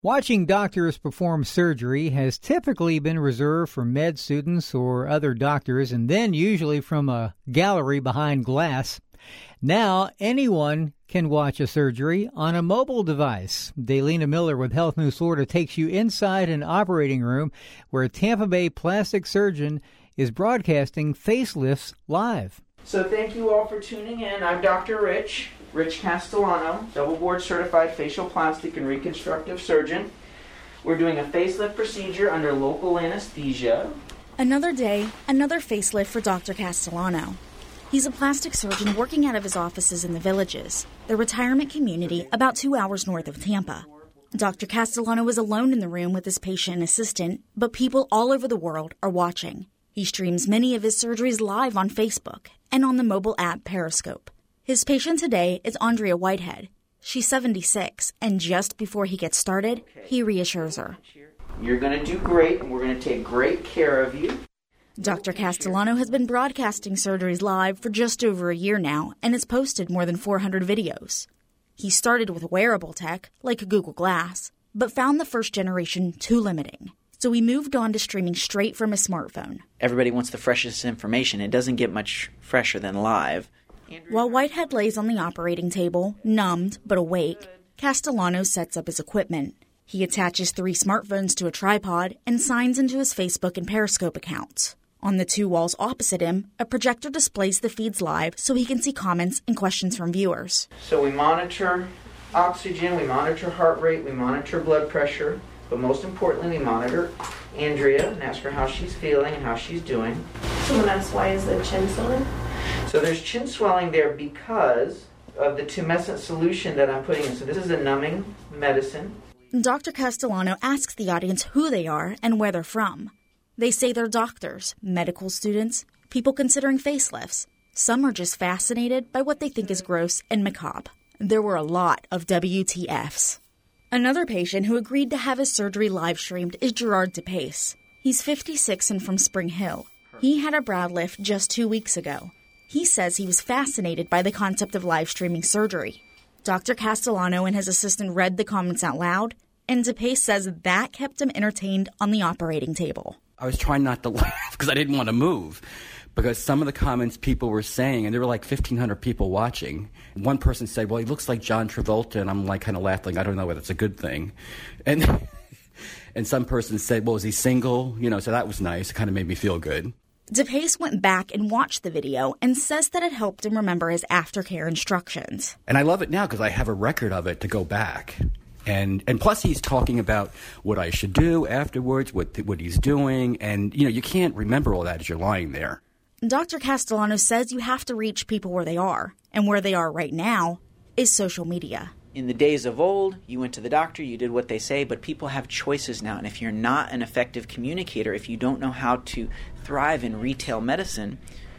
Watching doctors perform surgery has typically been reserved for med students or other doctors, and then usually from a gallery behind glass. Now, anyone can watch a surgery on a mobile device. Daylina Miller with Health News Florida takes you inside an operating room where a Tampa Bay plastic surgeon is broadcasting facelifts live. So thank you all for tuning in. I'm Dr. Rich Castellano, double board certified facial plastic and reconstructive surgeon. We're doing a facelift procedure under local anesthesia. Another day, another facelift for Dr. Castellano. He's a plastic surgeon working out of his offices in the Villages, the retirement community about 2 hours north of Tampa. Dr. Castellano is alone in the room with his patient and assistant, but people all over the world are watching. He streams many of his surgeries live on Facebook and on the mobile app Periscope. His patient today is Andrea Whitehead. She's 76, and just before he gets started, he reassures her. You're going to do great, and we're going to take great care of you. Dr. Castellano has been broadcasting surgeries live for just over a year now and has posted more than 400 videos. He started with wearable tech, like Google Glass, but found the first generation too limiting. So he moved on to streaming straight from his smartphone. Everybody wants the freshest information. It doesn't get much fresher than live. While Whitehead lays on the operating table, numbed but awake, Castellano sets up his equipment. He attaches 3 smartphones to a tripod and signs into his Facebook and Periscope accounts. On the 2 walls opposite him, a projector displays the feeds live so he can see comments and questions from viewers. So we monitor oxygen, we monitor heart rate, we monitor blood pressure, but most importantly we monitor Andrea and ask her how she's feeling and how she's doing. Someone asked, why is the chin swelling? So there's chin swelling there because of the tumescent solution that I'm putting in. So this is a numbing medicine. Dr. Castellano asks the audience who they are and where they're from. They say they're doctors, medical students, people considering facelifts. Some are just fascinated by what they think is gross and macabre. There were a lot of WTFs. Another patient who agreed to have his surgery live-streamed is Gerard DePace. He's 56 and from Spring Hill. He had a brow lift just 2 weeks ago. He says he was fascinated by the concept of live-streaming surgery. Dr. Castellano and his assistant read the comments out loud, and DePace says that kept him entertained on the operating table. I was trying not to laugh because I didn't want to move, because some of the comments people were saying, and there were like 1,500 people watching. One person said, well, he looks like John Travolta, and I'm like kind of laughing. I don't know whether it's a good thing. And and some person said, well, is he single? So that was nice. It kind of made me feel good. DePace went back and watched the video and says that it helped him remember his aftercare instructions. And I love it now because I have a record of it to go back. And plus he's talking about what I should do afterwards, what he's doing. And, you can't remember all that as you're lying there. Dr. Castellano says you have to reach people where they are. And where they are right now is social media. In the days of old, you went to the doctor, you did what they say, but people have choices now. And if you're not an effective communicator, if you don't know how to thrive in retail medicine,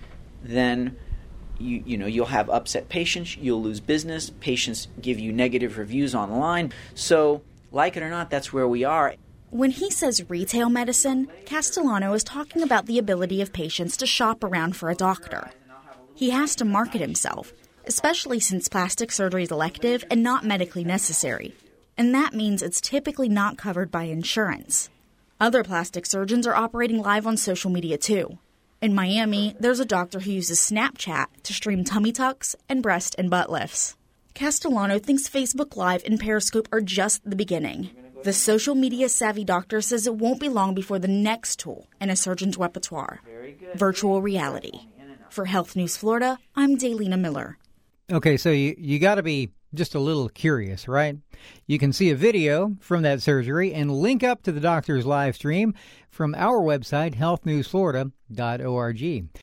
then you'll have upset patients, you'll lose business, patients give you negative reviews online. So, like it or not, that's where we are. When he says retail medicine, Castellano is talking about the ability of patients to shop around for a doctor. He has to market himself, especially since plastic surgery is elective and not medically necessary. And that means it's typically not covered by insurance. Other plastic surgeons are operating live on social media too. In Miami, there's a doctor who uses Snapchat to stream tummy tucks and breast and butt lifts. Castellano thinks Facebook Live and Periscope are just the beginning. The social media savvy doctor says it won't be long before the next tool in a surgeon's repertoire, virtual reality. For Health News Florida, I'm Daylina Miller. Okay, so you got to be just a little curious, right? You can see a video from that surgery and link up to the doctor's live stream from our website, healthnewsflorida.org.